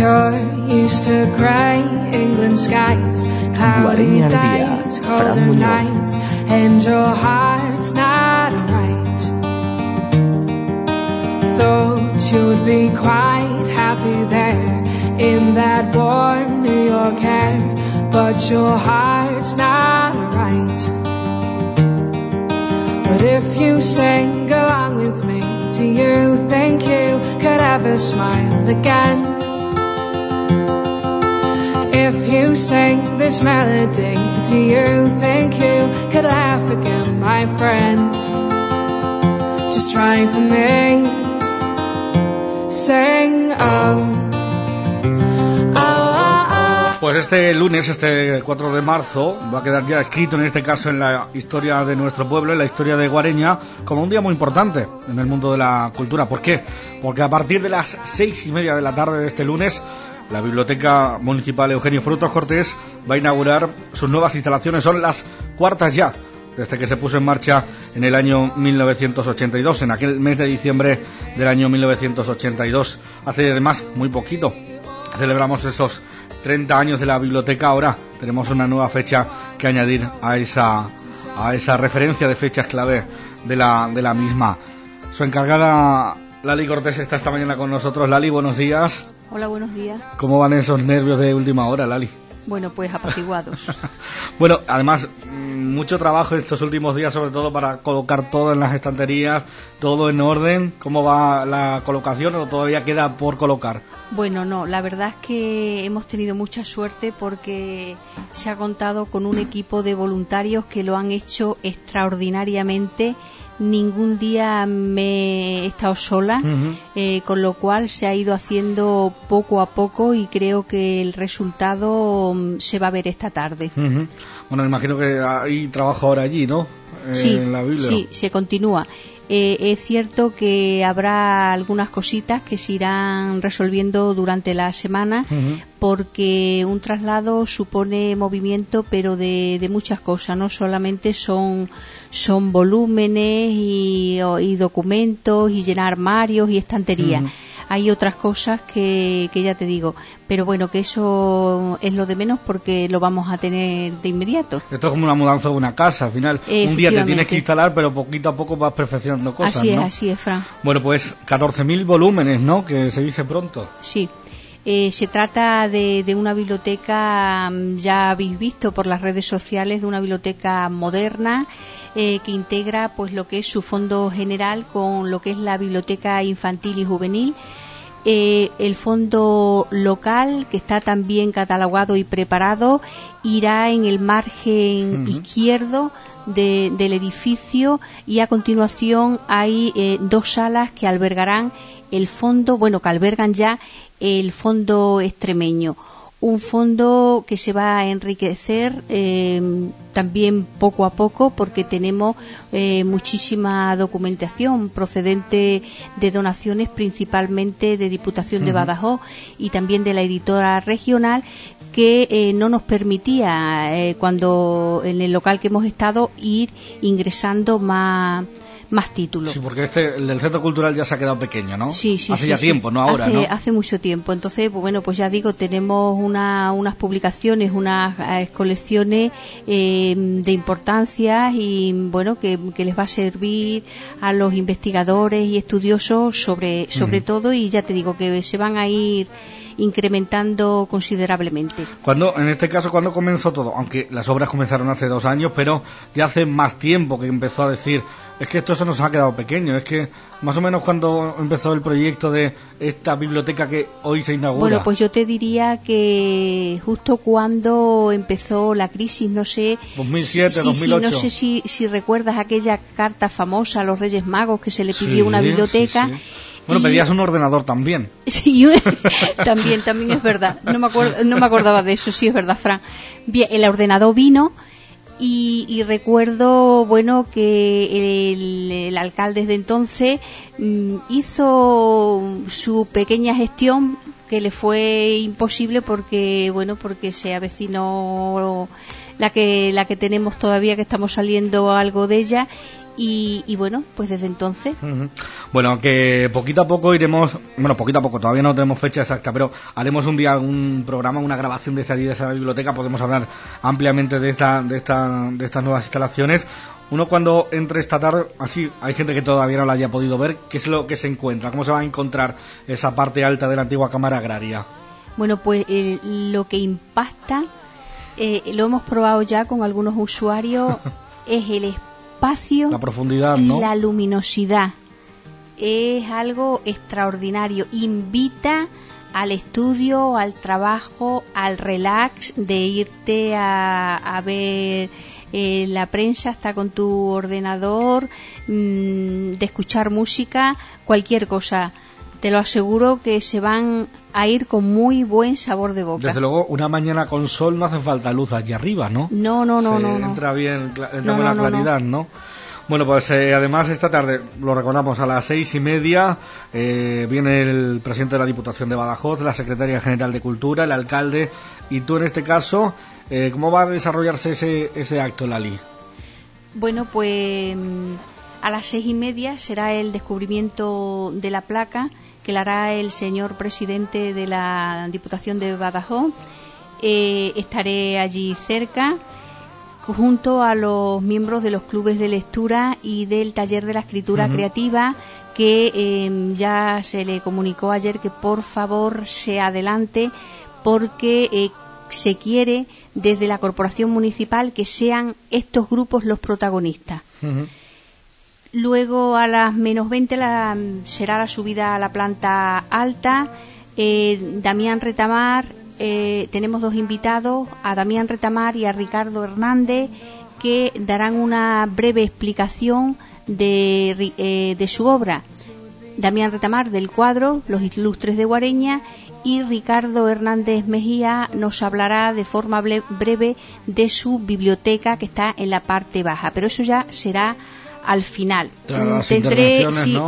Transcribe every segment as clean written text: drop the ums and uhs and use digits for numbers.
You're used to grey England skies, cloudy days, colder nights, and your heart's not right. Thought you'd be quite happy there in that warm New York air, but your heart's not right. But if you sing along with me, do you think you could ever smile again? If you sing this melody, do you think you could laugh again, my friend? Just try for me. Sing oh. Pues este lunes, este 4 de marzo, va a quedar ya escrito, en este caso, en la historia de nuestro pueblo, en la historia de Guareña, como un día muy importante en el mundo de la cultura. ¿Por qué? Porque a partir de las 6:30 de la tarde de este lunes, la Biblioteca Municipal Eugenio Frutos Cortés va a inaugurar sus nuevas instalaciones. Son las cuartas ya, desde que se puso en marcha en el año 1982, en aquel mes de diciembre del año 1982. Hace además muy poquito celebramos esos 30 años de la biblioteca. Ahora tenemos una nueva fecha que añadir a esa referencia de fechas clave de la misma. Su encargada, Lali Cortés, está esta mañana con nosotros. Lali, buenos días. Hola, buenos días. ¿Cómo van esos nervios de última hora, Lali? Bueno, pues apaciguados. Bueno, además, mucho trabajo estos últimos días, sobre todo para colocar todo en las estanterías, todo en orden. ¿Cómo va la colocación o todavía queda por colocar? Bueno, no, la verdad es que hemos tenido mucha suerte porque se ha contado con un equipo de voluntarios que lo han hecho extraordinariamente. Ningún día me he estado sola, con lo cual se ha ido haciendo poco a poco y creo que el resultado se va a ver esta tarde. Bueno, me imagino que hay trabajo ahora allí, ¿no? Sí, en la Biblia. Sí, se continúa. Es cierto que habrá algunas cositas que se irán resolviendo durante la semana, porque un traslado supone movimiento, pero de muchas cosas, no solamente son volúmenes y documentos y llenar armarios y estanterías. Hay otras cosas que ya te digo, pero bueno, que eso es lo de menos porque lo vamos a tener de inmediato. Esto es como una mudanza de una casa, al final. Un día te tienes que instalar, pero poquito a poco vas perfeccionando cosas, así es, ¿no? Así es, Fran. Bueno, pues 14.000 volúmenes, ¿no? Que se dice pronto. Sí. Se trata de una biblioteca, ya habéis visto por las redes sociales, de una biblioteca moderna, que integra pues lo que es su fondo general con lo que es la biblioteca infantil y juvenil. El fondo local, que está también catalogado y preparado, irá en el margen izquierdo del edificio, y a continuación hay dos salas que albergarán el fondo, que albergan ya el fondo extremeño. Un fondo que se va a enriquecer también poco a poco, porque tenemos muchísima documentación procedente de donaciones, principalmente de Diputación de Badajoz y también de la editora regional, que no nos permitía, cuando en el local que hemos estado, ir ingresando más títulos. Sí, porque el del Centro Cultural ya se ha quedado pequeño, ¿no? Sí. Hace ya tiempo, no ahora, ¿no? Hace mucho tiempo. Entonces, pues ya digo, tenemos unas publicaciones, unas colecciones de importancia, y bueno, que les va a servir a los investigadores y estudiosos sobre todo, y ya te digo que se van a ir incrementando considerablemente. En este caso, ¿cuándo comenzó todo? Aunque las obras comenzaron hace 2 años, pero ya hace más tiempo que empezó a decir, es que esto se nos ha quedado pequeño. Es que más o menos, cuando empezó el proyecto de esta biblioteca que hoy se inaugura. Bueno, pues yo te diría que justo cuando empezó la crisis, no sé, 2007, 2008. No sé si recuerdas aquella carta famosa a los Reyes Magos que se le pidió una biblioteca. Sí. Bueno, pedías un ordenador también. Sí, también es verdad. No me acordaba de eso, sí es verdad, Fran. Bien, el ordenador vino, y recuerdo, que el alcalde de entonces hizo su pequeña gestión, que le fue imposible porque se avecinó la que tenemos todavía, que estamos saliendo algo de ella, y bueno, pues desde entonces. Bueno, que poquito a poco iremos, bueno, poquito a poco, todavía no tenemos fecha exacta, pero haremos un día un programa, una grabación de esa biblioteca, podemos hablar ampliamente de estas nuevas instalaciones. Uno cuando entre esta tarde, así, hay gente que todavía no la haya podido ver, ¿qué es lo que se encuentra? ¿Cómo se va a encontrar esa parte alta de la antigua Cámara Agraria? Bueno, pues lo que impacta, lo hemos probado ya con algunos usuarios, es el espacio, la profundidad, y ¿no? la luminosidad. Es algo extraordinario. Invita al estudio, al trabajo, al relax de irte a ver la prensa, hasta con tu ordenador, de escuchar música, cualquier cosa. Te lo aseguro que se van a ir con muy buen sabor de boca. Desde luego, una mañana con sol no hace falta luz allí arriba, ¿no? No. Entra bien, buena claridad, ¿no? Bueno, pues además esta tarde, lo recordamos, a las 6:30 viene el presidente de la Diputación de Badajoz, la secretaria general de Cultura, el alcalde, y tú en este caso, ¿cómo va a desarrollarse ese acto, Lali? Bueno, pues a las 6:30 será el descubrimiento de la placa que la hará el señor presidente de la Diputación de Badajoz. Estaré allí cerca, junto a los miembros de los clubes de lectura y del taller de la escritura creativa, que ya se le comunicó ayer que por favor se adelante, porque se quiere desde la corporación municipal que sean estos grupos los protagonistas. Luego a las -20 será la subida a la planta alta. Damián Retamar, tenemos dos invitados, a Damián Retamar y a Ricardo Hernández, que darán una breve explicación de su obra. Damián Retamar del cuadro Los Ilustres de Guareña, y Ricardo Hernández Mejía nos hablará de forma breve de su biblioteca, que está en la parte baja, pero eso ya será al final. ¿No?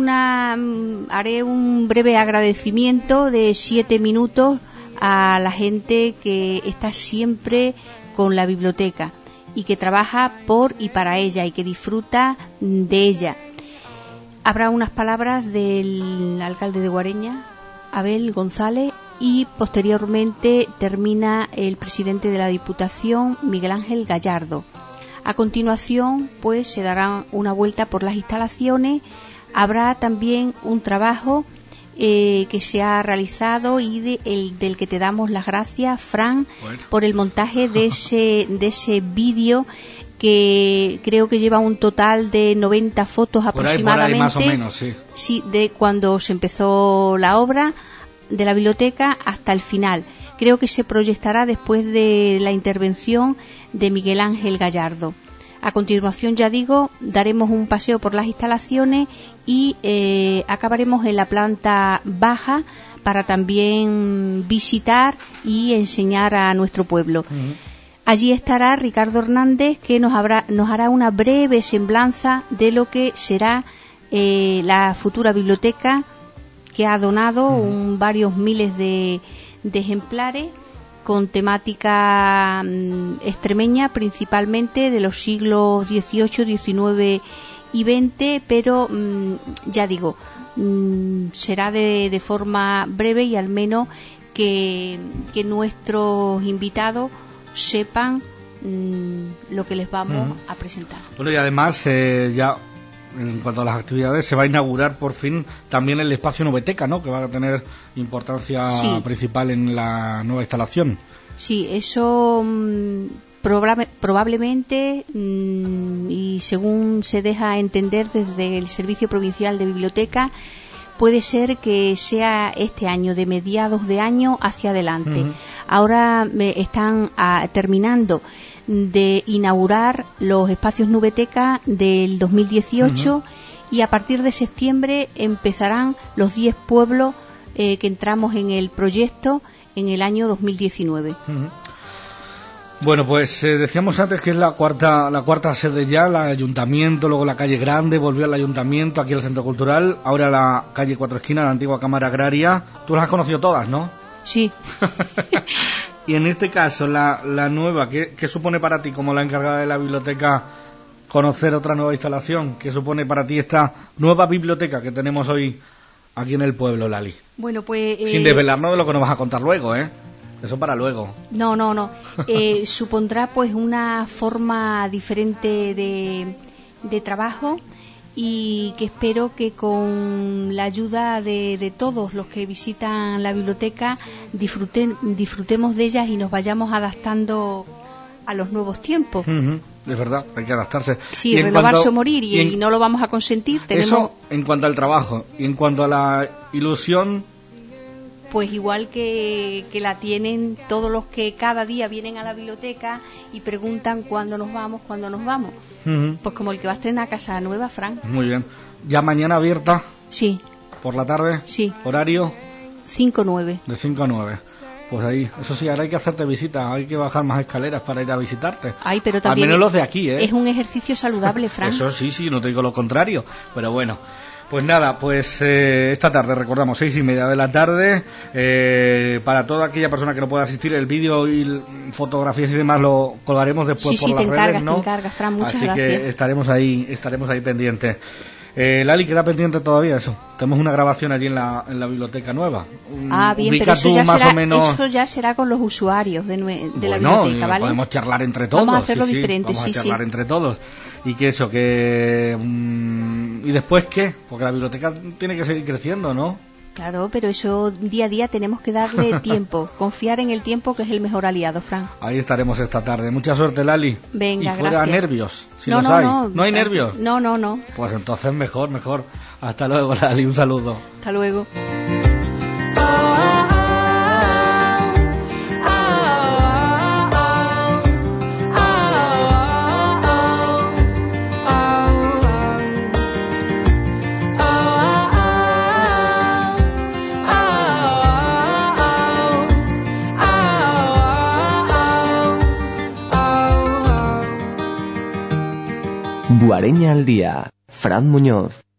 Haré un breve agradecimiento de 7 minutos a la gente que está siempre con la biblioteca y que trabaja por y para ella y que disfruta de ella. Habrá unas palabras del alcalde de Guareña, Abel González, y posteriormente termina el presidente de la Diputación, Miguel Ángel Gallardo. A continuación, pues se dará una vuelta por las instalaciones. Habrá también un trabajo que se ha realizado y del que te damos las gracias, Fran, por el montaje de ese vídeo, que creo que lleva un total de 90 fotos aproximadamente. Por ahí más o menos, sí. Sí, de cuando se empezó la obra de la biblioteca hasta el final. Creo que se proyectará después de la intervención de Miguel Ángel Gallardo. A continuación, ya digo, daremos un paseo por las instalaciones y acabaremos en la planta baja para también visitar y enseñar a nuestro pueblo. Allí estará Ricardo Hernández, que nos hará una breve semblanza de lo que será la futura biblioteca, que ha donado varios miles de ejemplares con temática extremeña, principalmente de los siglos XVIII, XIX y XX, pero ya digo, será de forma breve, y al menos que nuestros invitados sepan lo que les vamos a presentar. Bueno, y además ya en cuanto a las actividades, se va a inaugurar por fin también el espacio Noveteca, ¿no?, que va a tener importancia principal en la nueva instalación. Sí, eso probablemente, y según se deja entender desde el Servicio Provincial de Biblioteca, puede ser que sea este año, de mediados de año hacia adelante. Ahora están terminando de inaugurar los espacios Nubeteca del 2018 y a partir de septiembre empezarán los 10 pueblos que entramos en el proyecto en el año 2019. Bueno, pues decíamos antes que es la cuarta sede ya, el ayuntamiento, luego la calle Grande, volvió al ayuntamiento, aquí al Centro Cultural, ahora la calle Cuatro Esquinas, la antigua Cámara Agraria. Tú las has conocido todas, ¿no? Sí. Y en este caso, la nueva, ¿qué supone para ti como la encargada de la biblioteca conocer otra nueva instalación que supone para ti esta nueva biblioteca que tenemos hoy aquí en el pueblo, Lali. Bueno, pues... Sin desvelarnos de lo que nos vas a contar luego, ¿eh? Eso para luego. No. Supondrá pues una forma diferente de trabajo, y que espero que con la ayuda de todos los que visitan la biblioteca disfrutemos de ellas y nos vayamos adaptando a los nuevos tiempos. Es verdad, hay que adaptarse. Sí, renovarse o morir, y no lo vamos a consentir. Eso en cuanto al trabajo. Y en cuanto a la ilusión, pues igual que la tienen todos los que cada día vienen a la biblioteca y preguntan cuándo nos vamos. Pues como el que va a estrenar casa nueva, Fran. Muy bien. ¿Ya mañana abierta? Sí. ¿Por la tarde? Sí. ¿Horario? 5-9. De 5 a 9. Pues ahí, eso sí, ahora hay que hacerte visitas, hay que bajar más escaleras para ir a visitarte. Ay, pero también al menos los de aquí, ¿eh? Es un ejercicio saludable, Fran. Eso sí, no te digo lo contrario, pero bueno. Pues nada, esta tarde, recordamos, 6:30 de la tarde, para toda aquella persona que no pueda asistir, el vídeo y fotografías y demás lo colgaremos después por las redes, ¿no? Te encargas, Fran, muchas Así gracias. Que estaremos ahí pendientes. Lali, queda pendiente todavía eso. Tenemos una grabación allí en la biblioteca nueva. Bien, pero eso ya será con los usuarios de la biblioteca, ¿vale? Podemos charlar entre todos. Vamos a hacerlo diferente, vamos a charlar entre todos. Y que eso, ¿y después qué? Porque la biblioteca tiene que seguir creciendo, ¿no? Claro, pero eso día a día tenemos que darle tiempo, confiar en el tiempo, que es el mejor aliado, Fran. Ahí estaremos esta tarde. Mucha suerte, Lali. Venga, y fuera gracias. Nervios, si los hay. ¿No hay nervios? No. Pues entonces mejor. Hasta luego, Lali, un saludo. Hasta luego. Guareña al día, Fran Muñoz.